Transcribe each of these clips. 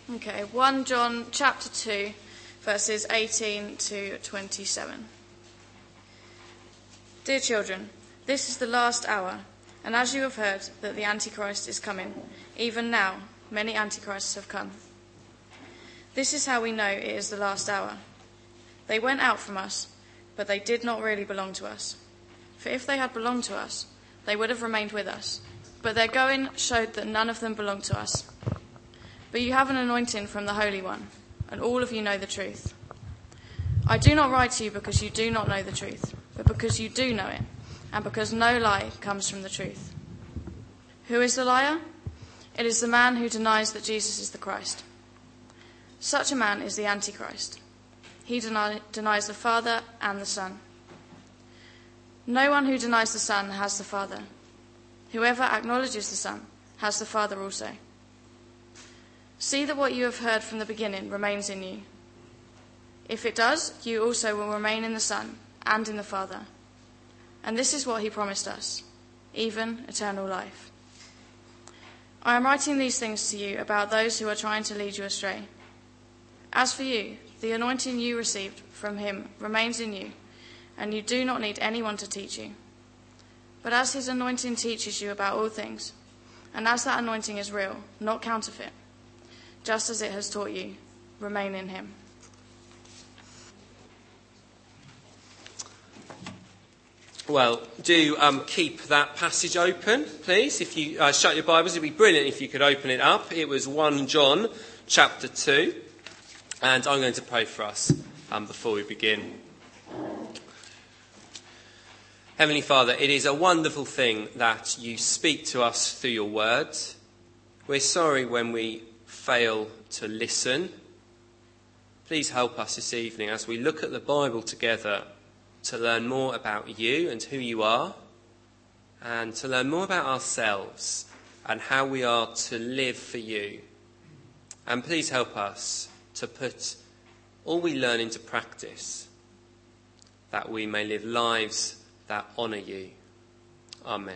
Okay, 1 John chapter 2, verses 18 to 27. Dear children, this is the last hour, and as you have heard that the Antichrist is coming, even now many Antichrists have come. This is how we know it is the last hour. They went out from us, but they did not really belong to us. For if they had belonged to us, they would have remained with us. But their going showed that none of them belonged to us. But you have an anointing from the Holy One, and all of you know the truth. I do not write to you because you do not know the truth, but because you do know it, and because no lie comes from the truth. Who is the liar? It is the man who denies that Jesus is the Christ. Such a man is the Antichrist. He denies the Father and the Son. No one who denies the Son has the Father. Whoever acknowledges the Son has the Father also. See that what you have heard from the beginning remains in you. If it does, you also will remain in the Son and in the Father. And this is what he promised us, even eternal life. I am writing these things to you about those who are trying to lead you astray. As for you, the anointing you received from him remains in you, and you do not need anyone to teach you. But as his anointing teaches you about all things, and as that anointing is real, not counterfeit, just as it has taught you, remain in him. Well, do keep that passage open, please. If you shut your Bibles, it would be brilliant if you could open it up. It was 1 John chapter 2. And I'm going to pray for us before we begin. Heavenly Father, it is a wonderful thing that you speak to us through your word. We're sorry when we fail to listen. Please help us this evening as we look at the Bible together to learn more about you and who you are, and to learn more about ourselves and how we are to live for you. And please help us to put all we learn into practice, that we may live lives that honour you. Amen.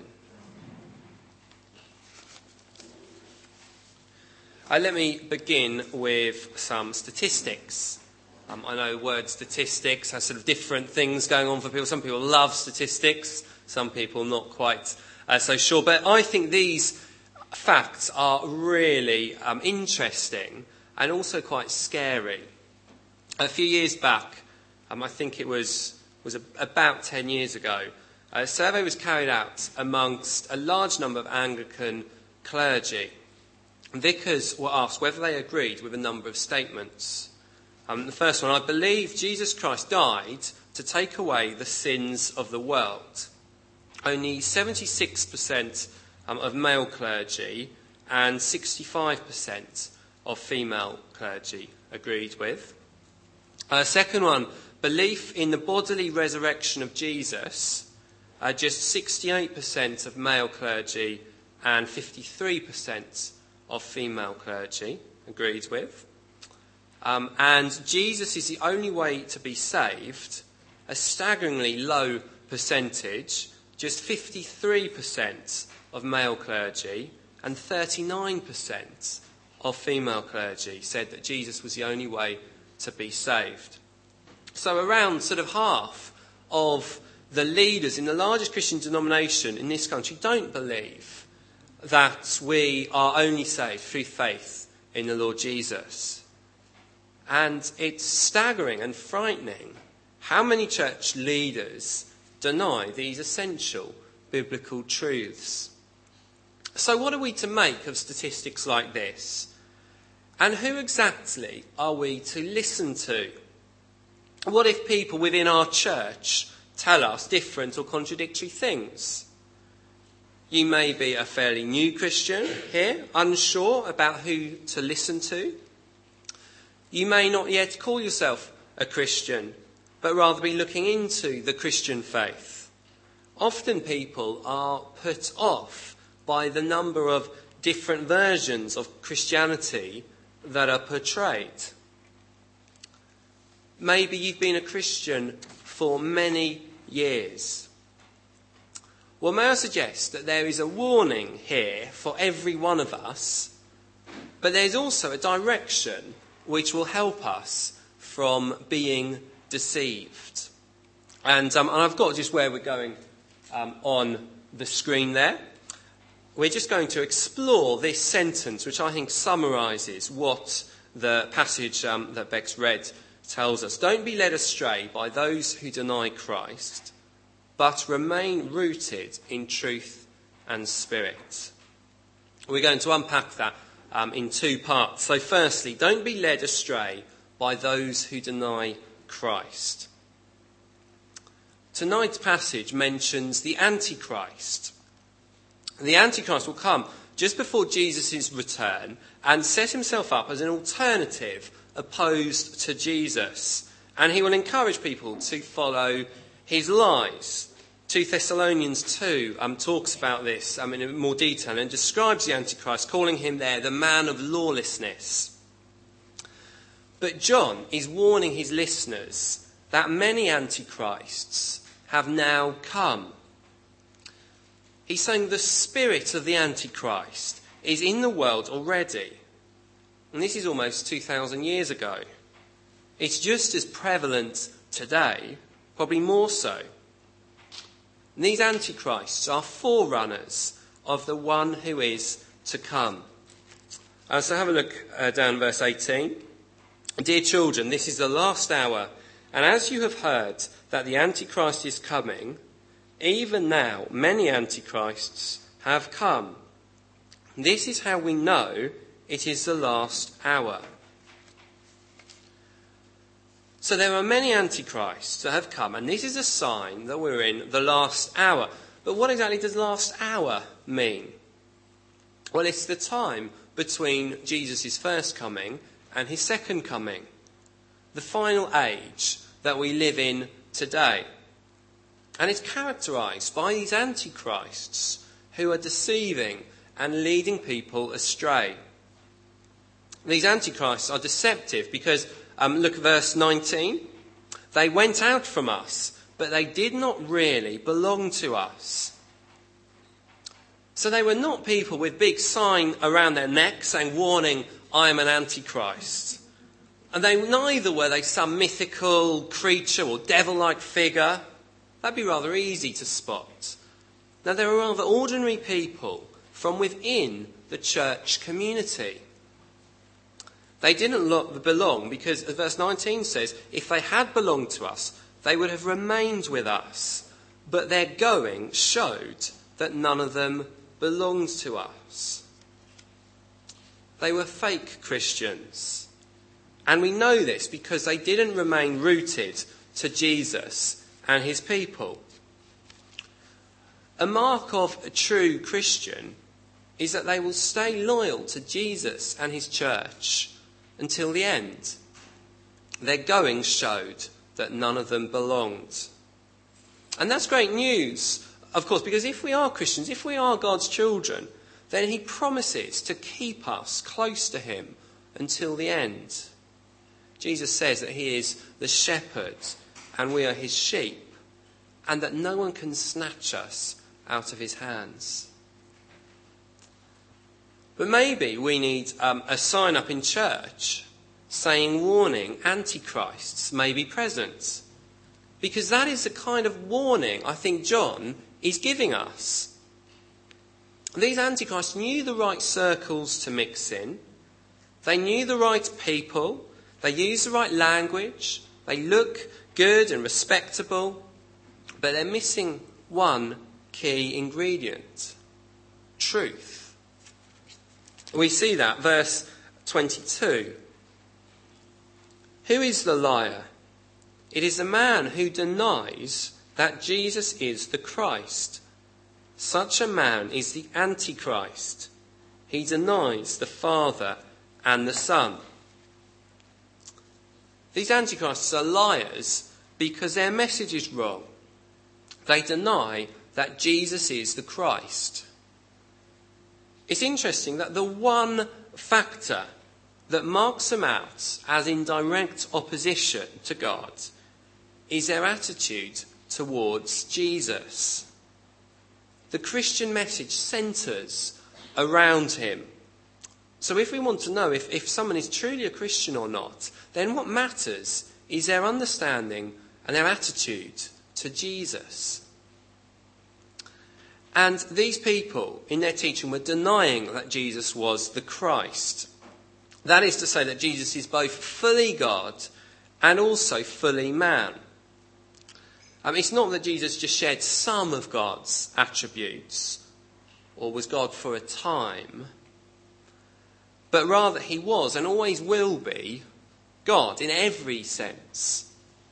Let me begin with some statistics. I know the word statistics has sort of different things going on for people. Some people love statistics, some people not quite so sure. But I think these facts are really interesting and also quite scary. A few years back, I think it was about 10 years ago, a survey was carried out amongst a large number of Anglican clergy. Vicars were asked whether they agreed with a number of statements. The first one, I believe Jesus Christ died to take away the sins of the world. Only 76% of male clergy and 65% of female clergy agreed with. Second one, belief in the bodily resurrection of Jesus. Just 68% of male clergy and 53% of female clergy agreed with. And Jesus is the only way to be saved. A staggeringly low percentage, just 53% of male clergy and 39% of female clergy said that Jesus was the only way to be saved. So around sort of half of the leaders in the largest Christian denomination in this country don't believe that we are only saved through faith in the Lord Jesus. And it's staggering and frightening how many church leaders deny these essential biblical truths. So what are we to make of statistics like this? And who exactly are we to listen to? What if people within our church tell us different or contradictory things? You may be a fairly new Christian here, unsure about who to listen to. You may not yet call yourself a Christian, but rather be looking into the Christian faith. Often people are put off by the number of different versions of Christianity that are portrayed. Maybe you've been a Christian for many years. Well, may I suggest that there is a warning here for every one of us But there's also a direction which will help us from being deceived. And I've got just where we're going on the screen there. We're just going to explore this sentence, which I think summarises what the passage that Bex read tells us. Don't be led astray by those who deny Christ, but remain rooted in truth and spirit. We're going to unpack that in two parts. So firstly, don't be led astray by those who deny Christ. Tonight's passage mentions the Antichrist. The Antichrist will come just before Jesus' return and set himself up as an alternative opposed to Jesus. And he will encourage people to follow his lies. 2 Thessalonians 2 talks about this in more detail and describes the Antichrist, calling him there the man of lawlessness. But John is warning his listeners that many Antichrists have now come. He's saying the spirit of the Antichrist is in the world already. And this is almost 2,000 years ago. It's just as prevalent today, probably more so. And these Antichrists are forerunners of the one who is to come. So have a look down verse 18. Dear children, this is the last hour, and as you have heard that the Antichrist is coming, even now many Antichrists have come. This is how we know it is the last hour. So there are many Antichrists that have come, and this is a sign that we're in the last hour. But what exactly does last hour mean? Well, it's the time between Jesus' first coming and his second coming. The final age that we live in today. And it's characterised by these antichrists who are deceiving and leading people astray. These antichrists are deceptive because, look at verse 19. They went out from us, but they did not really belong to us. So they were not people with big sign around their neck saying, warning, I am an antichrist. And neither were they some mythical creature or devil-like figure. That'd be rather easy to spot. Now, they were rather ordinary people from within the church community. They didn't belong because, as verse 19 says, if they had belonged to us, they would have remained with us. But their going showed that none of them belonged to us. They were fake Christians. And we know this because they didn't remain rooted to Jesus and his people. A mark of a true Christian is that they will stay loyal to Jesus and his church until the end. Their going showed that none of them belonged. And that's great news, of course, because if we are Christians, if we are God's children, then he promises to keep us close to him until the end. Jesus says that he is the shepherd and we are his sheep, and that no one can snatch us out of his hands. But maybe we need a sign up in church saying, warning, antichrists may be present. Because that is the kind of warning I think John is giving us. These antichrists knew the right circles to mix in. They knew the right people. They used the right language. They look good and respectable. But they're missing one key ingredient: truth. We see that, verse 22. Who is the liar? It is the man who denies that Jesus is the Christ. Such a man is the Antichrist. He denies the Father and the Son. These Antichrists are liars because their message is wrong. They deny that Jesus is the Christ. It's interesting that the one factor that marks them out as in direct opposition to God is their attitude towards Jesus. The Christian message centres around him. So if we want to know if someone is truly a Christian or not, then what matters is their understanding and their attitude to Jesus. And these people, in their teaching, were denying that Jesus was the Christ. That is to say that Jesus is both fully God and also fully man. It's not that Jesus just shared some of God's attributes or was God for a time, but rather he was and always will be God in every sense.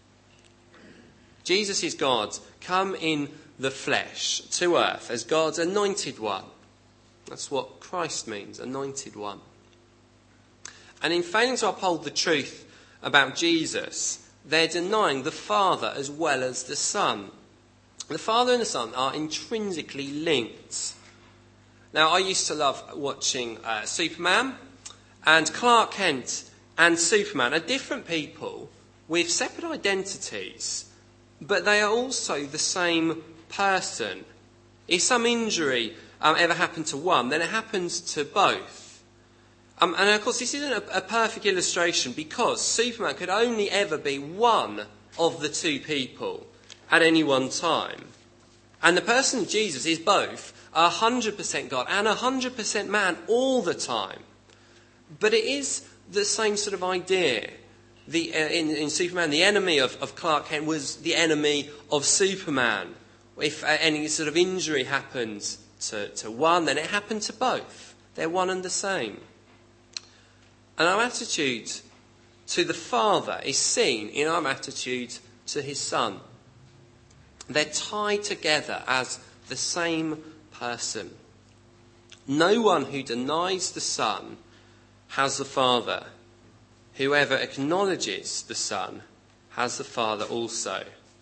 Jesus is God come in the flesh to earth as God's anointed one. That's what Christ means, anointed one. And in failing to uphold the truth about Jesus, they're denying the Father as well as the Son. The Father and the Son are intrinsically linked. Now, I used to love watching Superman, and Clark Kent and Superman are different people with separate identities, but they are also the same person. If some injury ever happened to one, then it happens to both. And of course, this isn't a perfect illustration because Superman could only ever be one of the two people at any one time. And the person of Jesus is both 100% God and 100% man all the time. But it is the same sort of idea. In Superman, the enemy of Clark Kent was the enemy of Superman. If any sort of injury happened to one, then it happened to both. They're one and the same. And our attitude to the Father is seen in our attitude to his Son. They're tied together as the same person. No one who denies the Son has the Father. Whoever acknowledges the Son has the Father also.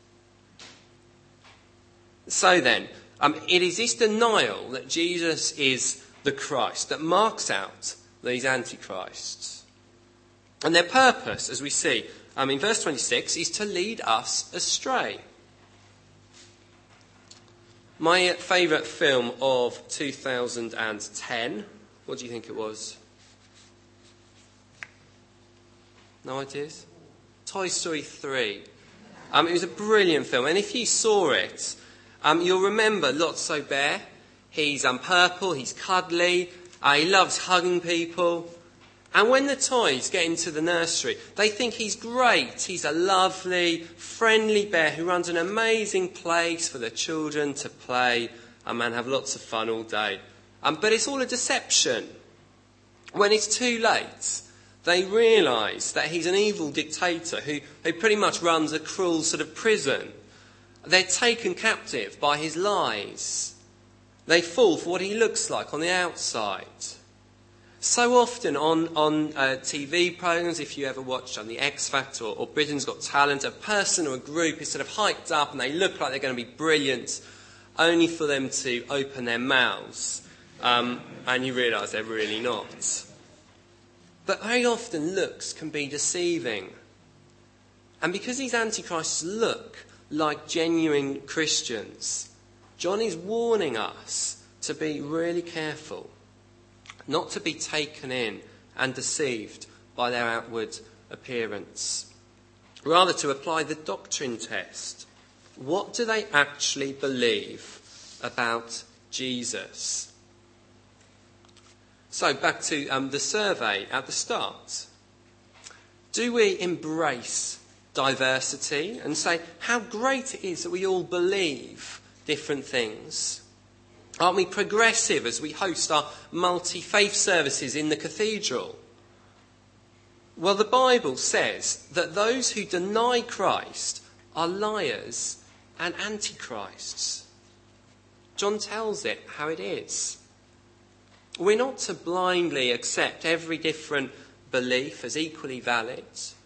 So then, it is this denial that Jesus is the Christ that marks out these antichrists. And their purpose, as we see in verse 26, is to lead us astray. My favourite film of 2010, what do you think it was? No ideas? Toy Story 3. It was a brilliant film, and if you saw it, you'll remember Lotso Bear. He's purple, he's cuddly, he loves hugging people. And when the toys get into the nursery, they think he's great. He's a lovely, friendly bear who runs an amazing place for the children to play and have lots of fun all day. But it's all a deception. When it's too late, they realise that he's an evil dictator who pretty much runs a cruel sort of prison. They're taken captive by his lies. They fall for what he looks like on the outside. So often on TV programmes, if you ever watched on the X Factor or Britain's Got Talent, a person or a group is sort of hyped up and they look like they're going to be brilliant, only for them to open their mouths and you realise they're really not. But very often looks can be deceiving. And because these antichrists look like genuine Christians, John is warning us to be really careful, not to be taken in and deceived by their outward appearance. Rather, to apply the doctrine test. What do they actually believe about Jesus? So, back to the survey at the start. Do we embrace diversity and say how great it is that we all believe different things? Aren't we progressive as we host our multi-faith services in the cathedral? Well, the Bible says that those who deny Christ are liars and antichrists. John tells it how it is. We're not to blindly accept every different belief as equally valid.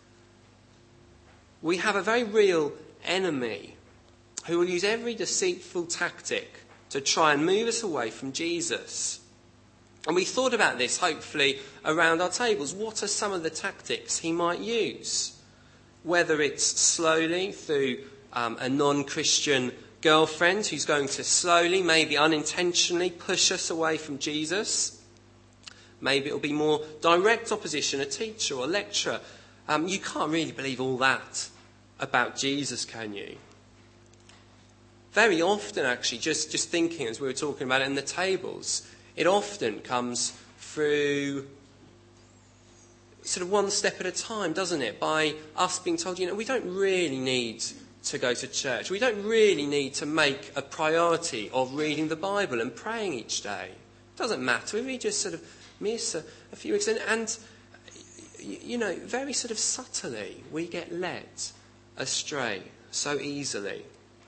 We have a very real enemy who will use every deceitful tactic to try and move us away from Jesus. And we thought about this, hopefully, around our tables. What are some of the tactics he might use? Whether it's slowly through a non-Christian girlfriend who's going to slowly, maybe unintentionally, push us away from Jesus. Maybe it'll be more direct opposition, a teacher or a lecturer. You can't really believe all that about Jesus, can you? Very often, actually, just thinking as we were talking about it in the tables, it often comes through sort of one step at a time, doesn't it? By us being told, we don't really need to go to church. We don't really need to make a priority of reading the Bible and praying each day. It doesn't matter if we just sort of miss a few weeks. And very sort of subtly, we get led astray so easily.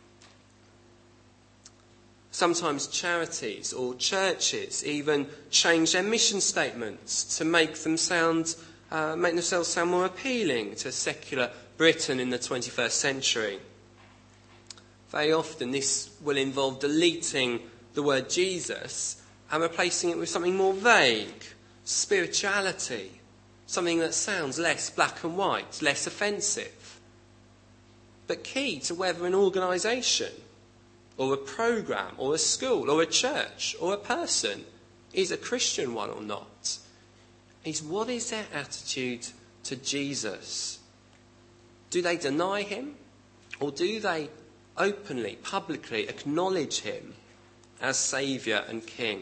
Sometimes charities or churches even change their mission statements to make themselves sound more appealing to secular Britain in the 21st century. Very often this will involve deleting the word Jesus and replacing it with something more vague, spirituality, something that sounds less black and white, less offensive. But key to whether an organisation or a programme or a school or a church or a person is a Christian one or not is what is their attitude to Jesus? Do they deny him, or do they openly, publicly acknowledge him as Saviour and King?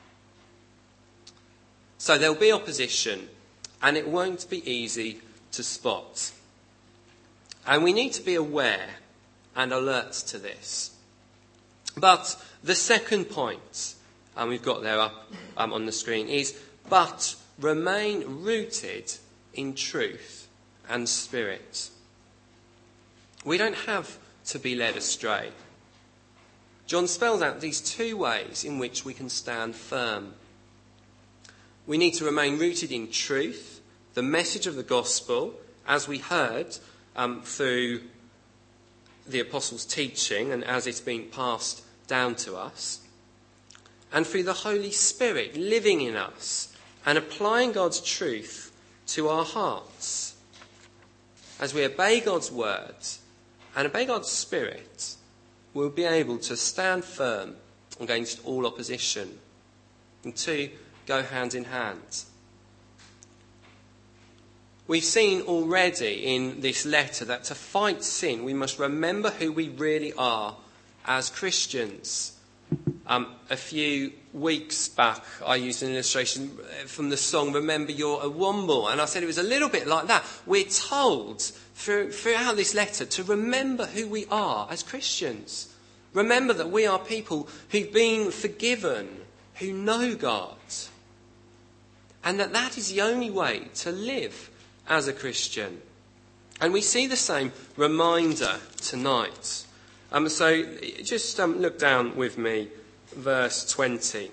So there'll be opposition, and it won't be easy to spot. And we need to be aware and alert to this. But the second point, and we've got there up on the screen, is but remain rooted in truth and spirit. We don't have to be led astray. John spells out these two ways in which we can stand firm. We need to remain rooted in truth, the message of the gospel, as we heard through the apostles' teaching and as it's being passed down to us, and through the Holy Spirit living in us and applying God's truth to our hearts. As we obey God's word and obey God's Spirit, we'll be able to stand firm against all opposition. And two go hand in hand. We've seen already in this letter that to fight sin, we must remember who we really are as Christians. A few weeks back, I used an illustration from the song Remember You're a Womble, and I said it was a little bit like that. We're told throughout this letter to remember who we are as Christians. Remember that we are people who've been forgiven, who know God, and that is the only way to live as a Christian. And we see the same reminder tonight. So just look down with me, verse 20.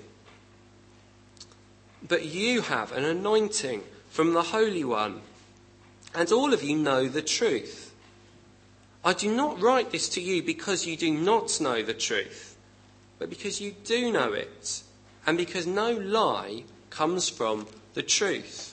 But you have an anointing from the Holy One, and all of you know the truth. I do not write this to you because you do not know the truth, but because you do know it, and because no lie comes from the truth.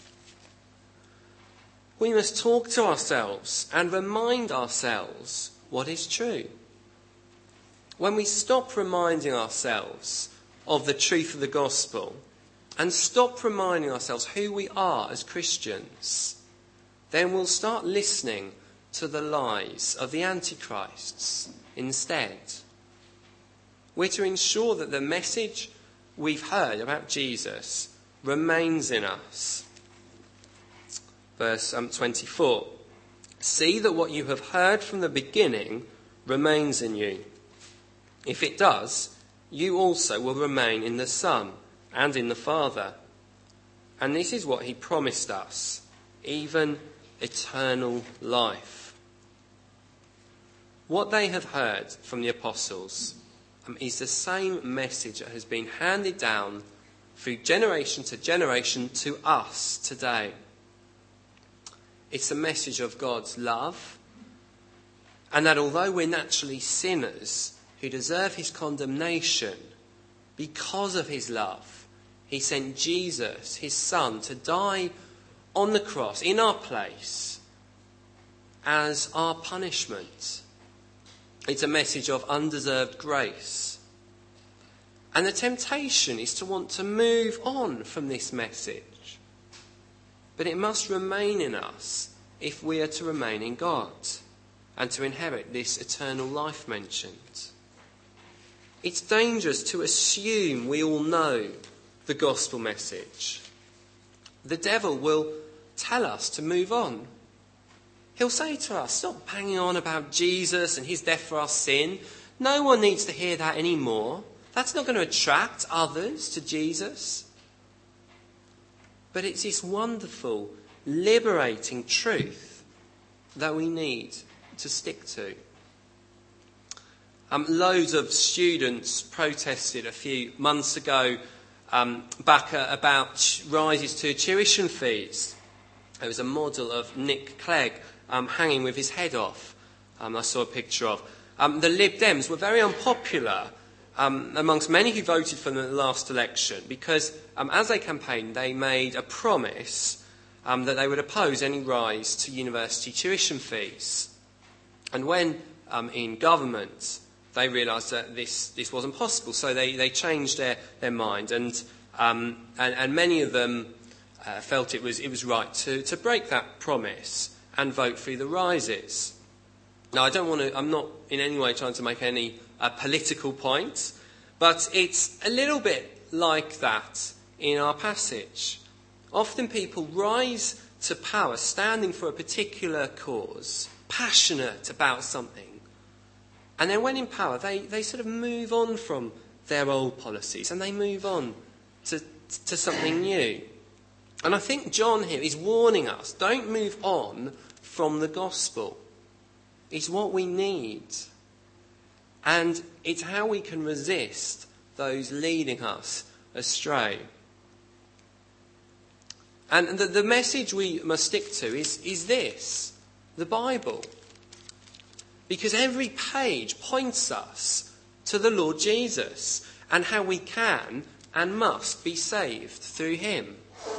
We must talk to ourselves and remind ourselves what is true. When we stop reminding ourselves of the truth of the gospel and stop reminding ourselves who we are as Christians, then we'll start listening to the lies of the antichrists instead. We're to ensure that the message we've heard about Jesus remains in us. Verse 24. See that what you have heard from the beginning remains in you. If it does, you also will remain in the Son and in the Father. And this is what he promised us, even eternal life. What they have heard from the apostles is the same message that has been handed down through generation to generation to us today. It's a message of God's love, and that although we're naturally sinners who deserve his condemnation, because of his love, he sent Jesus, his Son, to die on the cross in our place as our punishment. It's a message of undeserved grace. And the temptation is to want to move on from this message. But it must remain in us if we are to remain in God and to inherit this eternal life mentioned. It's dangerous to assume we all know the gospel message. The devil will tell us to move on. He'll say to us, stop banging on about Jesus and his death for our sin. No one needs to hear that anymore. That's not going to attract others to Jesus. But it's this wonderful, liberating truth that we need to stick to. Loads of students protested a few months ago about rises to tuition fees. There was a model of Nick Clegg hanging with his head off. I saw a picture of. The Lib Dems were very unpopular amongst many who voted for the last election because as they campaigned they made a promise that they would oppose any rise to university tuition fees. And when in government they realised that this wasn't possible, so they changed their mind, and many of them felt it was right to break that promise and vote for the rises. Now, I'm not in any way trying to make any political point, but it's a little bit like that in our passage. Often people rise to power standing for a particular cause, passionate about something. And then when in power, they sort of move on from their old policies and they move on to something new. And I think John here is warning us, don't move on from the gospel. It's what we need. And it's how we can resist those leading us astray. And the message we must stick to is this, the Bible. Because every page points us to the Lord Jesus and how we can and must be saved through him.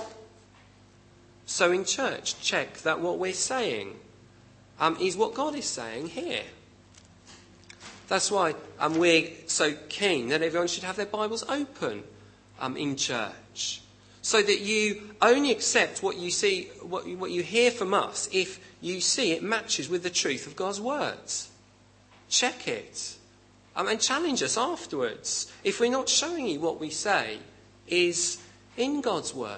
So in church, check that what we're saying is what God is saying here. That's why we're so keen that everyone should have their Bibles open in church, so that you only accept what you see, what you hear from us, if you see it matches with the truth of God's words. Check it and challenge us afterwards if we're not showing you what we say is in God's word.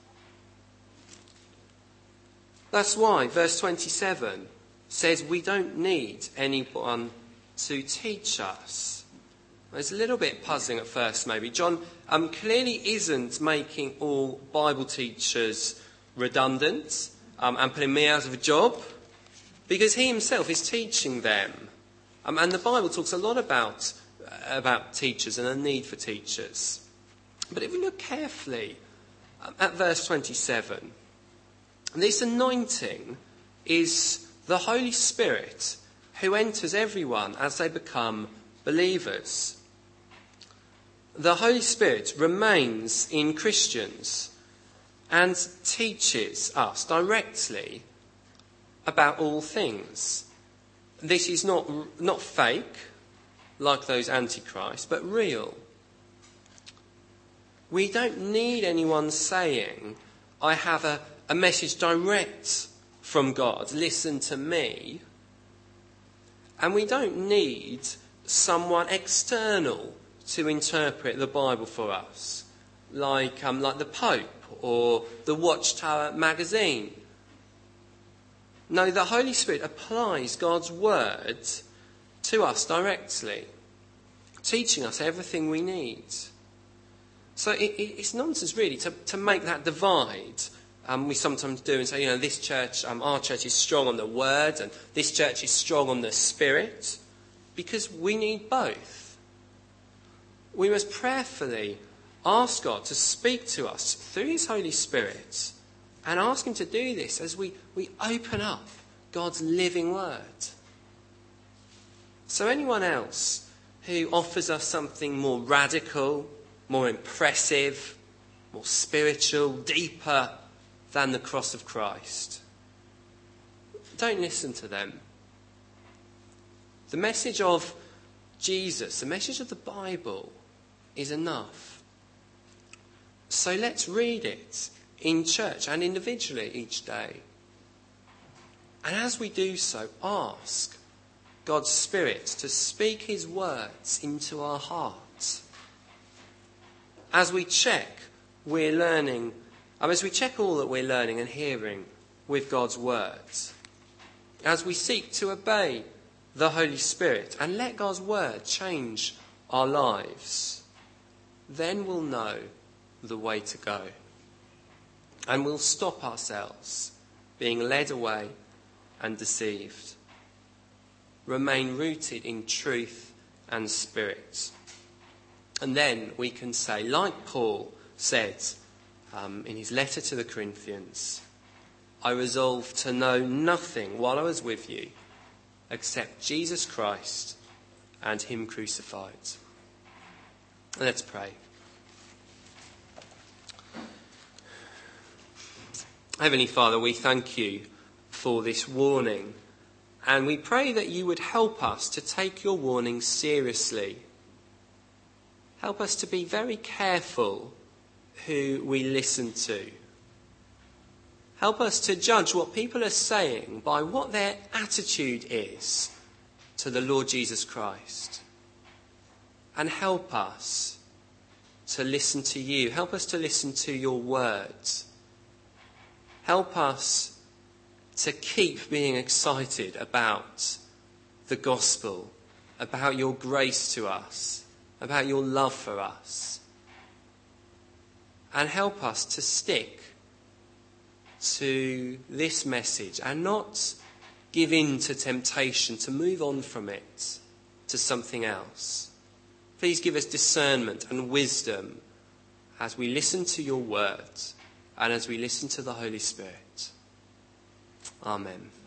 That's why verse 27 says we don't need anyone to teach us. It's a little bit puzzling at first maybe. John clearly isn't making all Bible teachers redundant and putting me out of a job, because he himself is teaching them. And the Bible talks a lot about teachers and the need for teachers. But if we look carefully at verse 27, this anointing is the Holy Spirit who enters everyone as they become believers. The Holy Spirit remains in Christians and teaches us directly about all things. This is not fake, like those antichrists, but real. We don't need anyone saying, I have a message direct from God, listen to me. And we don't need someone external to interpret the Bible for us, like the Pope or the Watchtower magazine. No, the Holy Spirit applies God's word to us directly, teaching us everything we need. So it's nonsense really to make that divide. We sometimes do and say, this church, our church is strong on the word and this church is strong on the Spirit, because we need both. We must prayerfully ask God to speak to us through his Holy Spirit and ask him to do this as we open up God's living word. So anyone else who offers us something more radical, more impressive, more spiritual, deeper than the cross of Christ, don't listen to them. The message of Jesus, the message of the Bible, is enough. So let's read it in church and individually each day. And as we do so, ask God's Spirit to speak his words into our hearts. As we check all that we're learning and hearing with God's words, as we seek to obey the Holy Spirit and let God's word change our lives, then we'll know the way to go. And we'll stop ourselves being led away and deceived. Remain rooted in truth and spirit. And then we can say, like Paul said in his letter to the Corinthians, I resolved to know nothing while I was with you except Jesus Christ and him crucified. Let's pray. Heavenly Father, we thank you for this warning, and we pray that you would help us to take your warning seriously. Help us to be very careful who we listen to. Help us to judge what people are saying by what their attitude is to the Lord Jesus Christ. And help us to listen to you. Help us to listen to your words. Help us to keep being excited about the gospel, about your grace to us, about your love for us. And help us to stick to this message and not give in to temptation to move on from it to something else. Please give us discernment and wisdom as we listen to your words and as we listen to the Holy Spirit. Amen.